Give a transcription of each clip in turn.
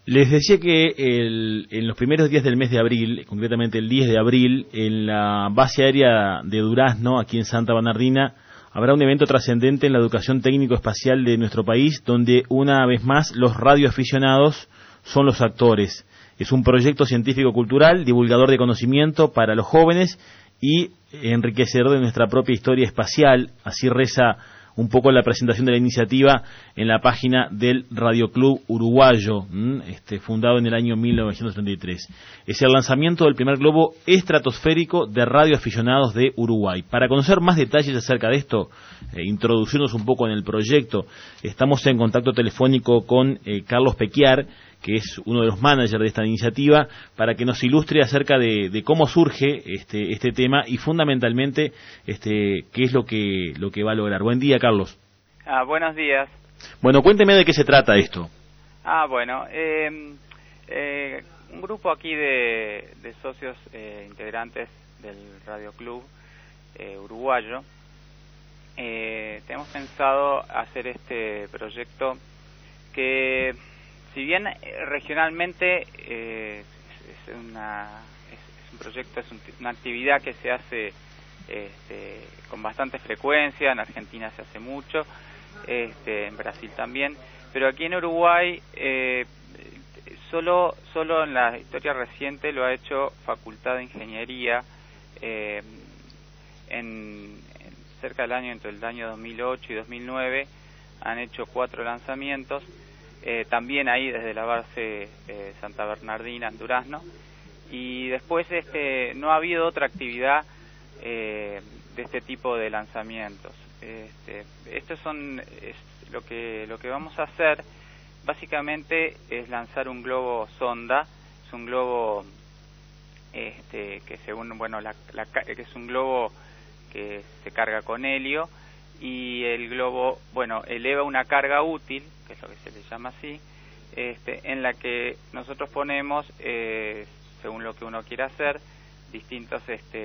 Les decía que en los primeros días del mes de abril, concretamente el 10 de abril, en la base aérea de Durazno, aquí en Santa Bernardina, habrá un evento trascendente en la educación técnico-espacial de nuestro país, donde una vez más los radioaficionados son los actores. Es un proyecto científico-cultural, divulgador de conocimiento para los jóvenes y enriquecedor de nuestra propia historia espacial. Así reza un poco la presentación de la iniciativa en la página del Radio Club Uruguayo, fundado en el año 1933. Es el lanzamiento del primer globo estratosférico de radioaficionados de Uruguay. Para conocer más detalles acerca de esto, introducirnos un poco en el proyecto, estamos en contacto telefónico con Carlos Pequiar, que es uno de los managers de esta iniciativa, para que nos ilustre acerca de cómo surge este tema y fundamentalmente qué es lo que va a lograr. Buen día, Carlos. Buenos días. Bueno, cuénteme de qué se trata esto. Bueno, un grupo aquí de socios integrantes del Radio Club Uruguayo, tenemos pensado hacer este proyecto que, si bien regionalmente es un proyecto, es una actividad que se hace con bastante frecuencia, en Argentina se hace mucho, en Brasil también, pero aquí en Uruguay solo en la historia reciente lo ha hecho Facultad de Ingeniería, en cerca del año, entre el año 2008 y 2009, han hecho 4 lanzamientos. También ahí desde la base Santa Bernardina en Durazno, y después no ha habido otra actividad de este tipo de lanzamientos. Estos son lo que vamos a hacer básicamente es lanzar un globo sonda. Es un globo que según que es un globo que se carga con helio, y el globo eleva una carga útil, que es lo que se le llama así, en la que nosotros ponemos, según lo que uno quiera hacer, distintos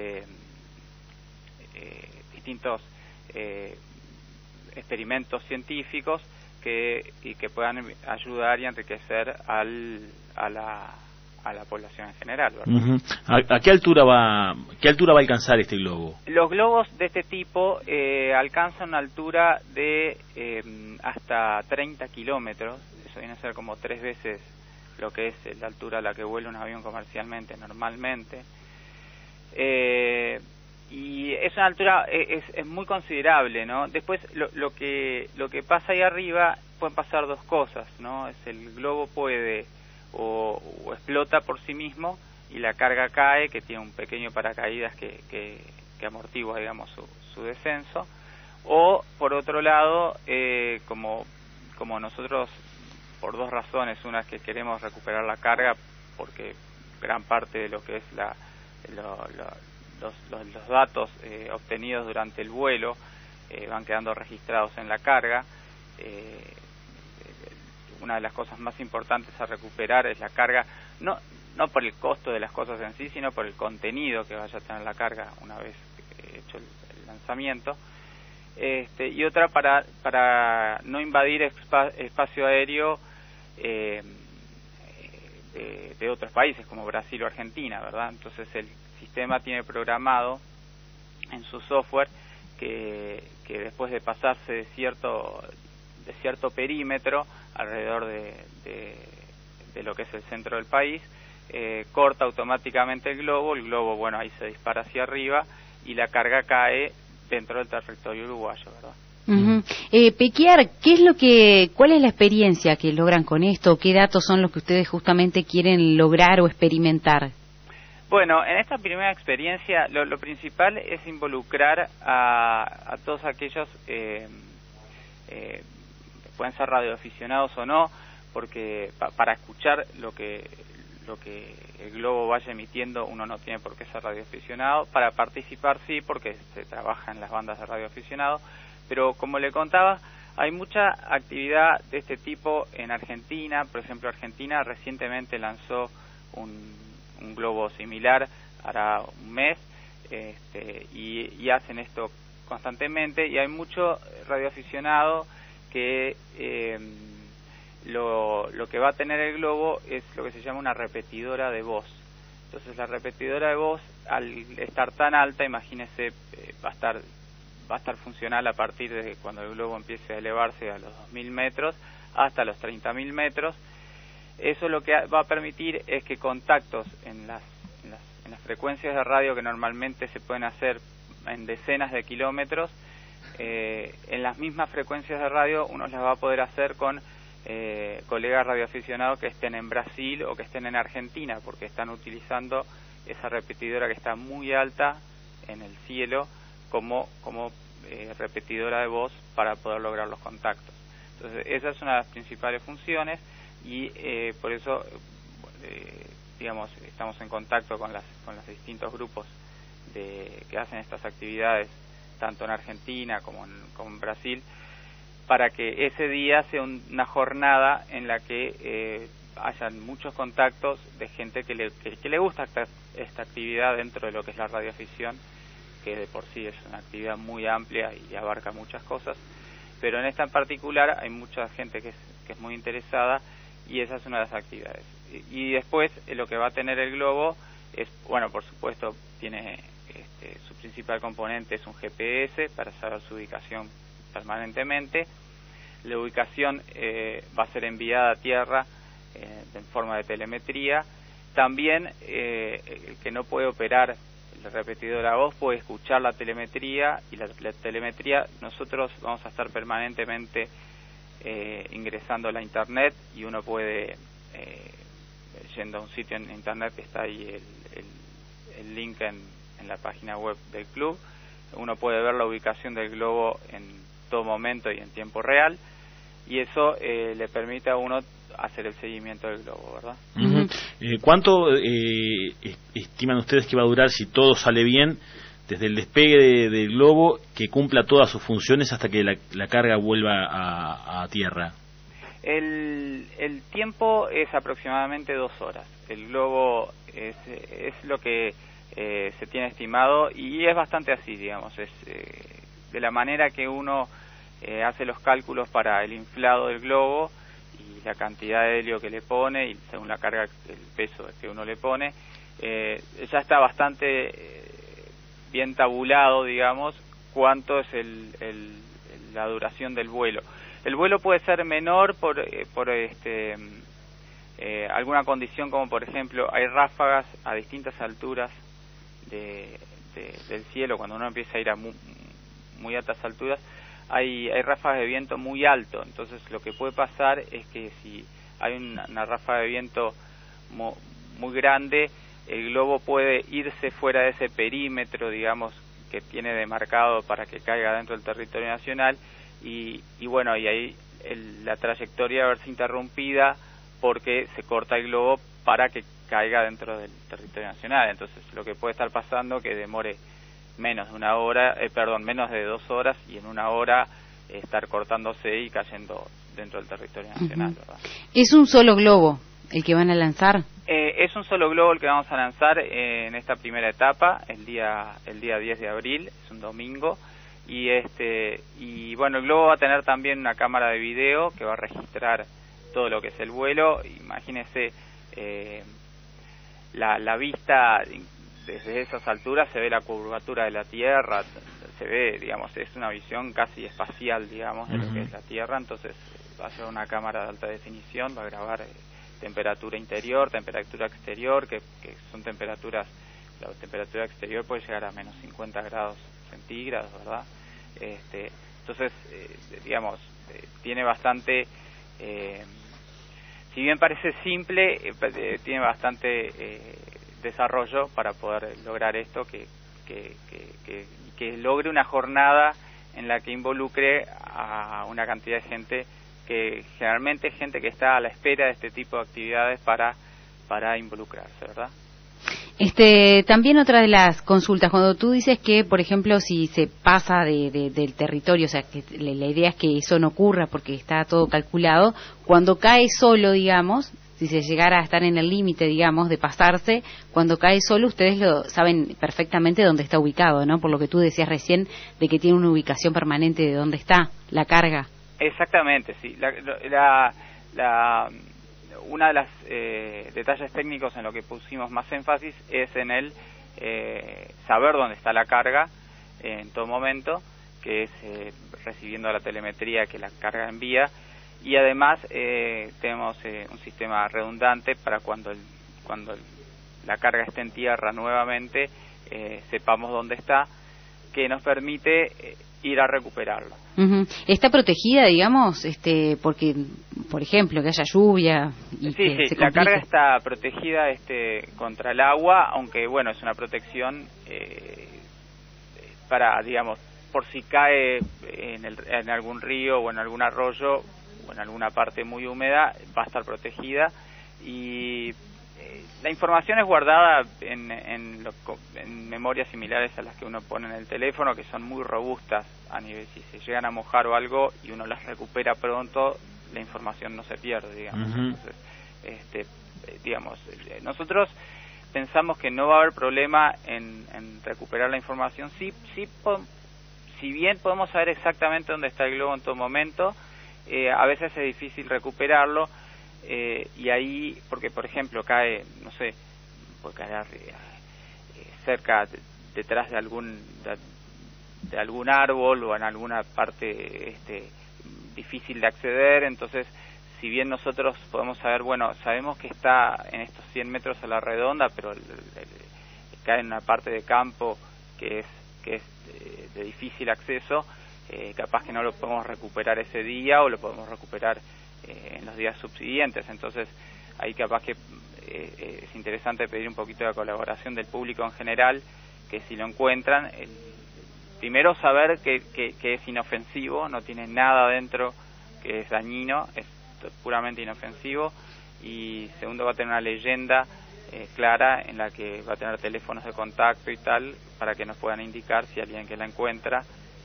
experimentos científicos que puedan ayudar y enriquecer a la población en general, ¿verdad? Uh-huh. ¿A qué altura va a alcanzar este globo? Los globos de este tipo alcanzan una altura de hasta 30 kilómetros. Eso viene a ser como 3 veces lo que es la altura a la que vuela un avión comercialmente, normalmente. Y es una altura es muy considerable, ¿no? Después lo que pasa ahí arriba, pueden pasar 2 cosas, ¿no? El globo puede o explota por sí mismo y la carga cae, que tiene un pequeño paracaídas que amortigua, digamos, su descenso, o por otro lado, como nosotros, por 2 razones: una es que queremos recuperar la carga, porque gran parte de lo que es los datos obtenidos durante el vuelo van quedando registrados en la carga. Una de las cosas más importantes a recuperar es la carga, no por el costo de las cosas en sí, sino por el contenido que vaya a tener la carga una vez hecho el lanzamiento. Y otra para no invadir espacio aéreo de otros países como Brasil o Argentina, ¿verdad? Entonces el sistema tiene programado en su software que después de pasarse de cierto perímetro alrededor de lo que es el centro del país, corta automáticamente el globo, ahí se dispara hacia arriba y la carga cae dentro del territorio uruguayo, ¿verdad? Uh-huh. Pequiar, ¿cuál es la experiencia que logran con esto? ¿Qué datos son los que ustedes justamente quieren lograr o experimentar? Bueno, en esta primera experiencia lo principal es involucrar a todos aquellos, pueden ser radioaficionados o no, porque para escuchar lo que el globo vaya emitiendo uno no tiene por qué ser radioaficionado. Para participar sí, porque se trabaja en las bandas de radioaficionado, pero como le contaba, hay mucha actividad de este tipo en Argentina. Por ejemplo, Argentina recientemente lanzó un globo similar, hará un mes, y hacen esto constantemente, y hay mucho radioaficionado que lo que va a tener el globo es lo que se llama una repetidora de voz. Entonces la repetidora de voz, al estar tan alta, imagínese, va a estar funcional a partir de cuando el globo empiece a elevarse a los 2.000 metros hasta los 30.000 metros. Eso lo que va a permitir es que contactos en las frecuencias de radio que normalmente se pueden hacer en decenas de kilómetros, en las mismas frecuencias de radio uno las va a poder hacer con colegas radioaficionados que estén en Brasil o que estén en Argentina, porque están utilizando esa repetidora que está muy alta en el cielo como repetidora de voz para poder lograr los contactos. Entonces esa es una de las principales funciones y por eso digamos, estamos en contacto con los distintos grupos que hacen estas actividades tanto en Argentina como en Brasil, para que ese día sea una jornada en la que hayan muchos contactos de gente que le gusta esta actividad dentro de lo que es la radioafición, que de por sí es una actividad muy amplia y abarca muchas cosas, pero en esta en particular hay mucha gente que es muy interesada y esa es una de las actividades. Y después lo que va a tener el globo es, bueno, por supuesto, tiene su principal componente es un GPS para saber su ubicación permanentemente. La ubicación va a ser enviada a tierra en forma de telemetría. También el que no puede operar el repetidor a voz puede escuchar la telemetría, y la telemetría nosotros vamos a estar permanentemente ingresando a la internet, y uno puede yendo a un sitio en internet que está ahí el link en la página web del club, uno puede ver la ubicación del globo en todo momento y en tiempo real, y eso le permite a uno hacer el seguimiento del globo, ¿verdad? Uh-huh. ¿Cuánto estiman ustedes que va a durar, si todo sale bien, desde el despegue del globo, que cumpla todas sus funciones hasta que la carga vuelva a tierra? El tiempo es aproximadamente 2 horas. El globo es lo que se tiene estimado, y es bastante así, digamos, es de la manera que uno hace los cálculos para el inflado del globo y la cantidad de helio que le pone, y según la carga, el peso que uno le pone, ya está bastante bien tabulado, digamos, cuánto es la duración del vuelo. El vuelo puede ser menor por alguna condición, como por ejemplo hay ráfagas a distintas alturas del cielo. Cuando uno empieza a ir a muy altas alturas, hay ráfagas de viento muy alto. Entonces lo que puede pasar es que si hay una ráfaga de viento muy grande, el globo puede irse fuera de ese perímetro, digamos, que tiene demarcado para que caiga dentro del territorio nacional, y bueno, y ahí la trayectoria va a verse interrumpida porque se corta el globo para que caiga dentro del territorio nacional. Entonces lo que puede estar pasando que demore menos de 2 horas, y en 1 hora estar cortándose y cayendo dentro del territorio nacional, ¿verdad? ¿Es un solo globo el que van a lanzar? Es un solo globo el que vamos a lanzar en esta primera etapa, el día 10 de abril, es un domingo, y bueno, el globo va a tener también una cámara de video que va a registrar todo lo que es el vuelo. Imagínese la vista desde esas alturas, se ve la curvatura de la Tierra, se ve, digamos, es una visión casi espacial, digamos, de lo que es la Tierra. Entonces va a ser una cámara de alta definición, va a grabar temperatura interior, temperatura exterior, que son temperaturas, la temperatura exterior puede llegar a menos 50 grados centígrados, ¿verdad? Entonces, digamos, tiene bastante, si bien parece simple, tiene bastante desarrollo para poder lograr esto, que logre una jornada en la que involucre a una cantidad de gente, que generalmente es gente que está a la espera de este tipo de actividades para involucrarse, ¿verdad? También otra de las consultas, cuando tú dices que, por ejemplo, si se pasa del territorio, o sea, que la idea es que eso no ocurra porque está todo calculado, cuando cae solo, digamos, si se llegara a estar en el límite, digamos, de pasarse, cuando cae solo, ustedes lo saben perfectamente dónde está ubicado, ¿no? Por lo que tú decías recién, de que tiene una ubicación permanente de dónde está la carga. Exactamente, sí. una de las detalles técnicos en lo que pusimos más énfasis es en el saber dónde está la carga en todo momento, que es recibiendo la telemetría que la carga envía, y además tenemos un sistema redundante para cuando la carga esté en tierra nuevamente, sepamos dónde está, que nos permite ir a recuperarlo. ¿Está protegida, digamos, porque, por ejemplo, que haya lluvia? Y sí, la carga está protegida contra el agua, aunque, bueno, es una protección para, digamos, por si cae en algún río o en algún arroyo o en alguna parte muy húmeda, va a estar protegida. Y la información es guardada en memorias similares a las que uno pone en el teléfono, que son muy robustas a nivel, si se llegan a mojar o algo y uno las recupera pronto, la información no se pierde, digamos. Entonces, digamos, nosotros pensamos que no va a haber problema en recuperar la información. Si bien podemos saber exactamente dónde está el globo en todo momento, a veces es difícil recuperarlo. Y ahí, porque por ejemplo cae, no sé, puede caer cerca, detrás de algún árbol o en alguna parte difícil de acceder, entonces si bien nosotros podemos saber, bueno, sabemos que está en estos 100 metros a la redonda, pero cae en una parte de campo que es de difícil acceso, capaz que no lo podemos recuperar ese día o lo podemos recuperar en los días subsiguientes. Entonces ahí capaz que es interesante pedir un poquito de colaboración del público en general, que si lo encuentran, primero saber que es inofensivo, no tiene nada adentro que es dañino, es puramente inofensivo, y segundo va a tener una leyenda clara en la que va a tener teléfonos de contacto y tal, para que nos puedan indicar si alguien que la encuentra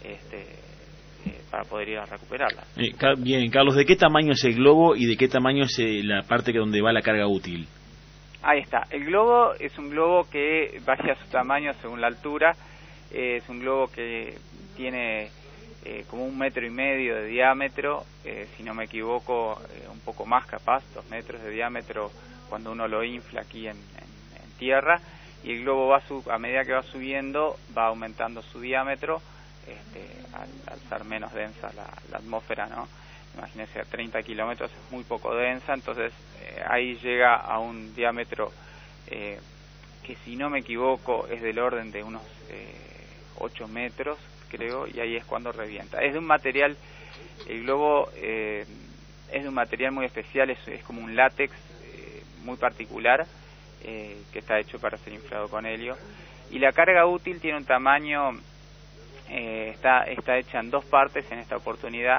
para poder ir a recuperarla. Bien, Carlos, ¿de qué tamaño es el globo y de qué tamaño es la parte donde va la carga útil? Ahí está. El globo es un globo que varía su tamaño según la altura. Es un globo que tiene como 1,5 metros de diámetro, si no me equivoco, un poco más capaz, 2 metros de diámetro cuando uno lo infla aquí en tierra, y el globo a medida que va subiendo va aumentando su diámetro. Al ser menos densa la atmósfera, ¿no? Imagínense, a 30 kilómetros es muy poco densa, entonces ahí llega a un diámetro que, si no me equivoco, es del orden de unos 8 metros, creo, y ahí es cuando revienta. Es de un material, el globo es de un material muy especial, es como un látex muy particular, que está hecho para ser inflado con helio, y la carga útil tiene un tamaño... está hecha en 2 partes en esta oportunidad,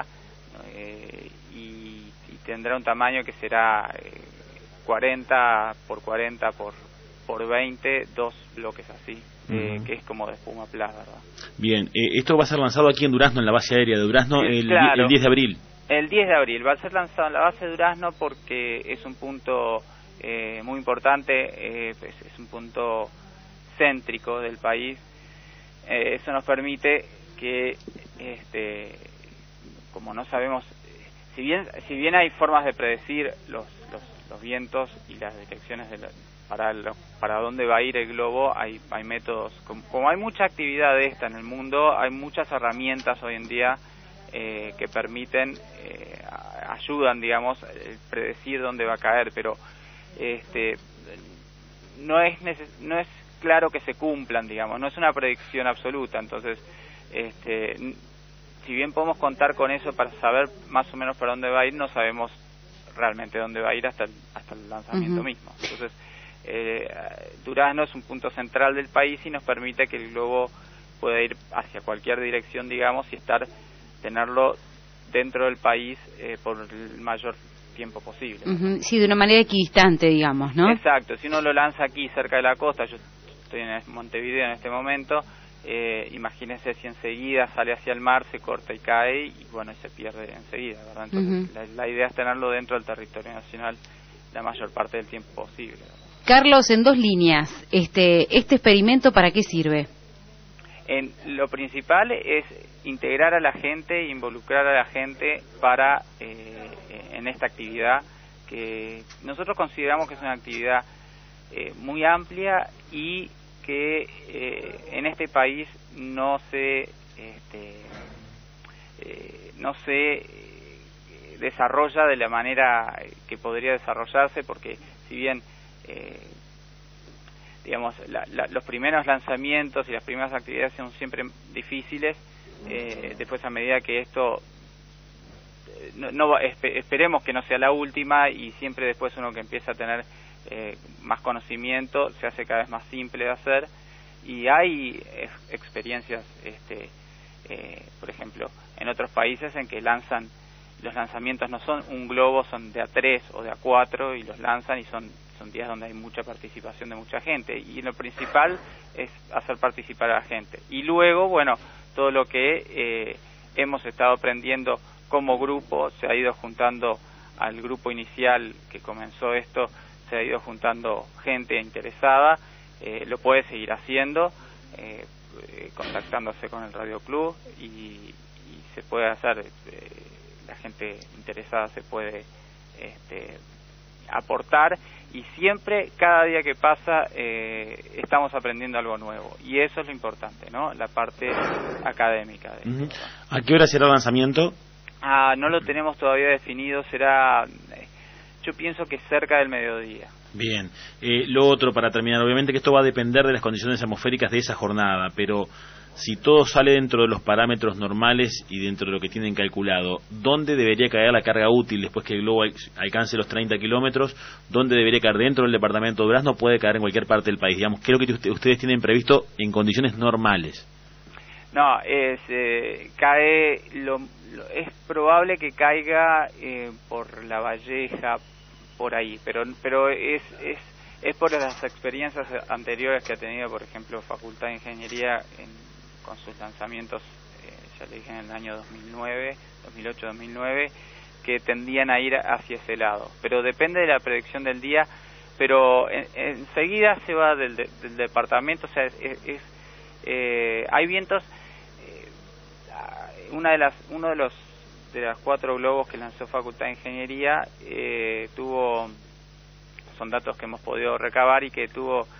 y tendrá un tamaño que será 40 por 40 por 20, 2 bloques así, que es como de espuma plus, ¿verdad? Bien, esto va a ser lanzado aquí en Durazno, en la base aérea de Durazno, claro, el 10 de abril. El 10 de abril va a ser lanzado en la base de Durazno porque es un punto muy importante, es un punto céntrico del país. Eso nos permite que, como no sabemos, si bien hay formas de predecir los vientos y las direcciones para dónde va a ir el globo, hay métodos, como hay mucha actividad de esta en el mundo, hay muchas herramientas hoy en día que permiten, ayudan, digamos, predecir dónde va a caer, pero no es claro que se cumplan, digamos, no es una predicción absoluta. Entonces, si bien podemos contar con eso para saber más o menos para dónde va a ir, no sabemos realmente dónde va a ir hasta el lanzamiento mismo. Entonces, Durazno es un punto central del país y nos permite que el globo pueda ir hacia cualquier dirección, digamos, y tenerlo dentro del país por el mayor tiempo posible. Sí, de una manera equidistante, digamos, ¿no? Exacto. Si uno lo lanza aquí cerca de la costa, yo estoy en Montevideo en este momento, imagínense si enseguida sale hacia el mar, se corta y cae, y bueno, se pierde enseguida, ¿verdad? Entonces la idea es tenerlo dentro del territorio nacional la mayor parte del tiempo posible, ¿verdad? Carlos, en 2 líneas, ¿este experimento para qué sirve? Lo principal es integrar a la gente e involucrar a la gente para en esta actividad que nosotros consideramos que es una actividad muy amplia y que en este país no se desarrolla de la manera que podría desarrollarse, porque si bien digamos los primeros lanzamientos y las primeras actividades son siempre difíciles, después a medida que esto esperemos que no sea la última, y siempre después uno que empieza a tener más conocimiento se hace cada vez más simple de hacer, y hay experiencias por ejemplo en otros países en que los lanzamientos no son un globo, son de A3 o de A4 y los lanzan, y son días donde hay mucha participación de mucha gente, y lo principal es hacer participar a la gente. Y luego, bueno, todo lo que hemos estado aprendiendo como grupo, se ha ido juntando al grupo inicial que comenzó esto, se ha ido juntando gente interesada, lo puede seguir haciendo, contactándose con el Radio Club, y se puede hacer, la gente interesada se puede aportar, y siempre, cada día que pasa, estamos aprendiendo algo nuevo, y eso es lo importante, ¿no? La parte académica. ¿A qué hora será el lanzamiento? No lo tenemos todavía definido, será, yo pienso que cerca del mediodía. Bien, lo otro para terminar, obviamente que esto va a depender de las condiciones atmosféricas de esa jornada, pero si todo sale dentro de los parámetros normales y dentro de lo que tienen calculado, ¿dónde debería caer la carga útil después que el globo alcance los 30 kilómetros? ¿Dónde debería caer? ¿Dentro del departamento de Durazno? ¿Puede caer en cualquier parte del país? Digamos, ¿qué es lo que ustedes tienen previsto en condiciones normales? No, es probable que caiga por La Valleja, por ahí, pero es por las experiencias anteriores que ha tenido, por ejemplo, Facultad de Ingeniería con sus lanzamientos, ya le dije, en el año 2008-2009, que tendían a ir hacia ese lado. Pero depende de la predicción del día, pero enseguida se va del departamento, o sea, hay vientos. Uno de los 4 globos que lanzó Facultad de Ingeniería son datos que hemos podido recabar, y que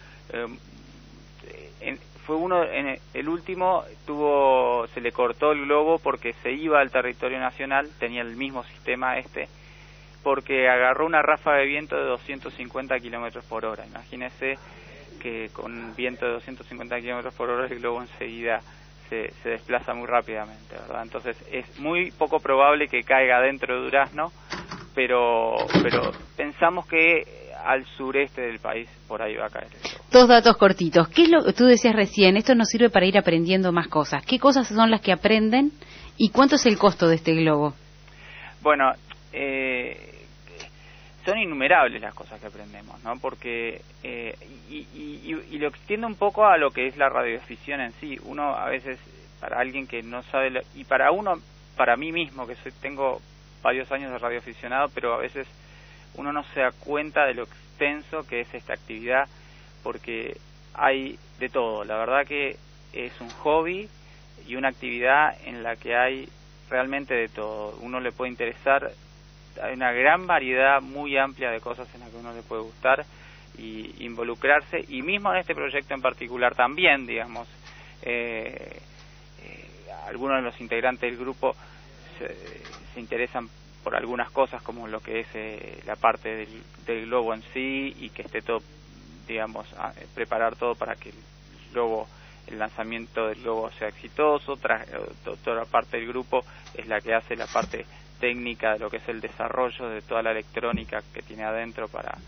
el último se le cortó el globo porque se iba al territorio nacional, tenía el mismo sistema porque agarró una ráfaga de viento de 250 kilómetros por hora. Imagínese que con un viento de 250 kilómetros por hora el globo enseguida se desplaza muy rápidamente, ¿verdad? Entonces es muy poco probable que caiga dentro de Durazno, pero pensamos que al sureste del país por ahí va a caer eso. 2 datos cortitos. ¿Qué es lo que tú decías recién? Esto nos sirve para ir aprendiendo más cosas. ¿Qué cosas son las que aprenden y cuánto es el costo de este globo? Bueno, son innumerables las cosas que aprendemos, ¿no? Porque y lo extiendo un poco a lo que es la radiodifusión en sí. Uno a veces, para alguien que no sabe, y para mí mismo, que tengo varios años de radioaficionado, pero a veces uno no se da cuenta de lo extenso que es esta actividad, porque hay de todo. La verdad que es un hobby y una actividad en la que hay realmente de todo. Uno le puede interesar, hay una gran variedad muy amplia de cosas en las que uno le puede gustar y involucrarse, y mismo en este proyecto en particular también, digamos, algunos de los integrantes del grupo se interesan por algunas cosas, como lo que es la parte del globo en sí, y que esté todo, digamos, preparar todo para que el lanzamiento del globo sea exitoso. Toda la parte del grupo es la que hace la parte técnica de lo que es el desarrollo de toda la electrónica que tiene adentro para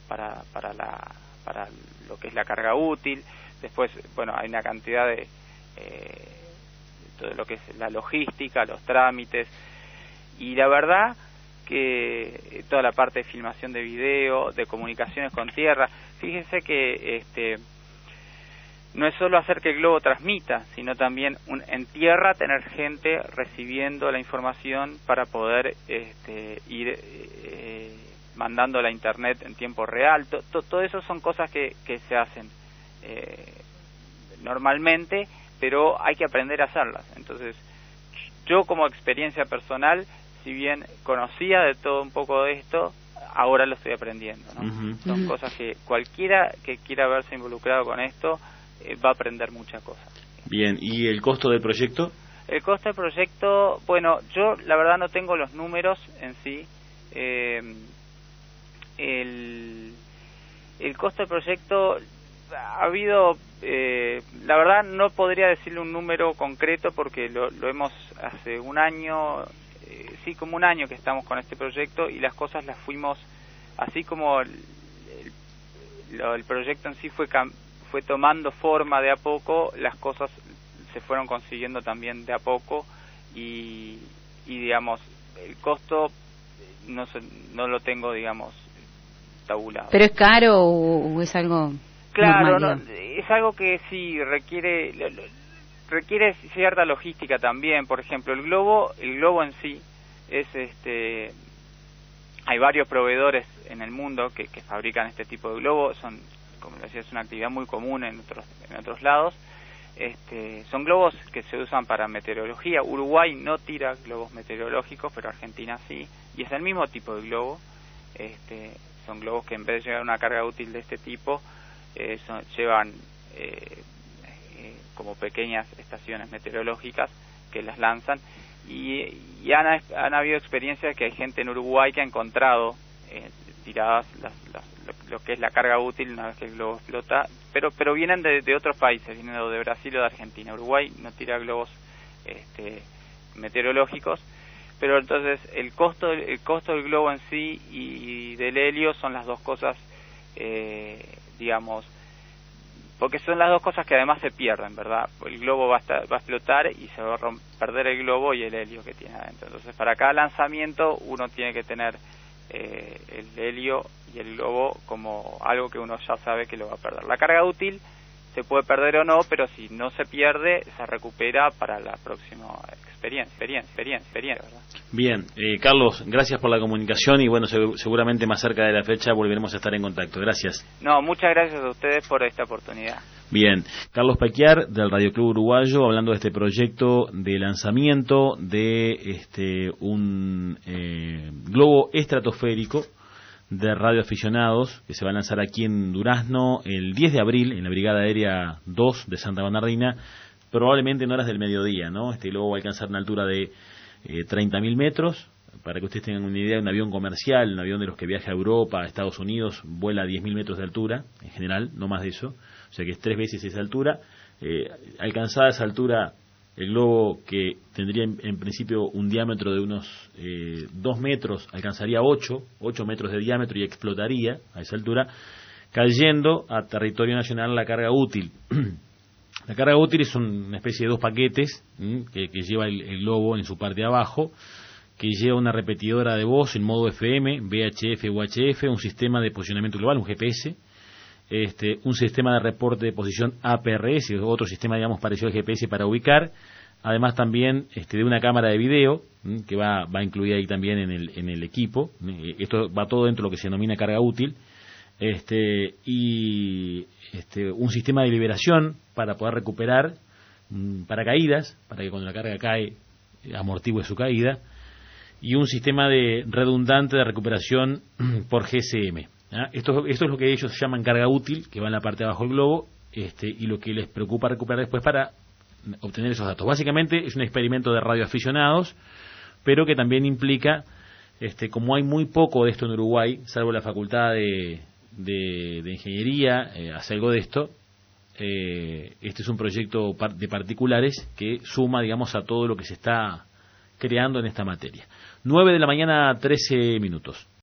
lo que es la carga útil. Después, bueno, hay una cantidad de todo lo que es la logística, los trámites, y la verdad que toda la parte de filmación de video, de comunicaciones con tierra. Fíjense que no es solo hacer que el globo transmita, sino también en tierra tener gente recibiendo la información para poder ir mandándola a internet en tiempo real. Todo eso son cosas que se hacen normalmente, pero hay que aprender a hacerlas. Entonces, yo como experiencia personal, si bien conocía de todo un poco de esto, ahora lo estoy aprendiendo, ¿no? Son cosas que cualquiera que quiera verse involucrado con esto va a aprender muchas cosas. Bien, ¿y el costo del proyecto? El costo del proyecto, bueno, yo la verdad no tengo los números en sí. El costo del proyecto ha habido, la verdad no podría decirle un número concreto porque lo hemos hace un año, sí, como un año que estamos con este proyecto, y las cosas las fuimos, así como el proyecto en sí fue tomando forma de a poco, las cosas se fueron consiguiendo también de a poco, y digamos, el costo no lo tengo, digamos, tabulado. ¿Pero es caro o es algo claro, normal, es algo que sí requiere cierta logística también. Por ejemplo, el globo en sí es hay varios proveedores en el mundo que fabrican este tipo de globos. Son, como decía, es una actividad muy común en otros lados. Son globos que se usan para meteorología. Uruguay no tira globos meteorológicos, pero Argentina sí, y es el mismo tipo de globo. Son globos que en vez de llevar una carga útil de este tipo, llevan como pequeñas estaciones meteorológicas que las lanzan, y han habido experiencias que hay gente en Uruguay que ha encontrado tiradas lo que es la carga útil una vez que el globo explota, pero vienen de otros países, vienen de Brasil o de Argentina. Uruguay no tira globos meteorológicos, pero entonces el costo del globo en sí y del helio son las dos cosas, digamos, porque son las dos cosas que además se pierden, ¿verdad? El globo va a explotar y se va a perder el globo y el helio que tiene adentro. Entonces, para cada lanzamiento uno tiene que tener el helio y el globo como algo que uno ya sabe que lo va a perder. La carga útil se puede perder o no, pero si no se pierde, se recupera para la próxima experiencia, ¿verdad? Bien, Carlos, gracias por la comunicación y bueno, seguramente más cerca de la fecha volveremos a estar en contacto. Gracias. No, muchas gracias a ustedes por esta oportunidad. Bien, Carlos Paquiar del Radio Club Uruguayo, hablando de este proyecto de lanzamiento de un globo estratosférico de radioaficionados que se va a lanzar aquí en Durazno el 10 de abril en la Brigada Aérea 2 de Santa Bernardina, probablemente en horas del mediodía, ¿no? Este globo va a alcanzar una altura de 30.000 metros. Para que ustedes tengan una idea, un avión comercial, un avión de los que viaja a Europa, a Estados Unidos, vuela a 10.000 metros de altura, en general, no más de eso, o sea que es 3 veces esa altura. Alcanzada esa altura, el globo, que tendría en principio un diámetro de unos 2 metros, alcanzaría 8 metros de diámetro y explotaría a esa altura, cayendo a territorio nacional la carga útil. La carga útil es una especie de 2 paquetes que lleva el globo en su parte de abajo, que lleva una repetidora de voz en modo FM, VHF, UHF, un sistema de posicionamiento global, un GPS, un sistema de reporte de posición APRS, otro sistema, digamos, parecido al GPS para ubicar, además también de una cámara de video que va incluida ahí también en el equipo. Esto va todo dentro de lo que se denomina carga útil, y un sistema de liberación para poder recuperar paracaídas, para que cuando la carga cae amortigue su caída, y un sistema de redundante de recuperación por GSM. Esto es lo que ellos llaman carga útil, que va en la parte de abajo del globo, y lo que les preocupa recuperar después para obtener esos datos. Básicamente es un experimento de radioaficionados, pero que también implica, como hay muy poco de esto en Uruguay, salvo la Facultad de Ingeniería, hace algo de esto. Este es un proyecto de particulares que suma, digamos, a todo lo que se está creando en esta materia. 9 de la mañana, 13 minutos.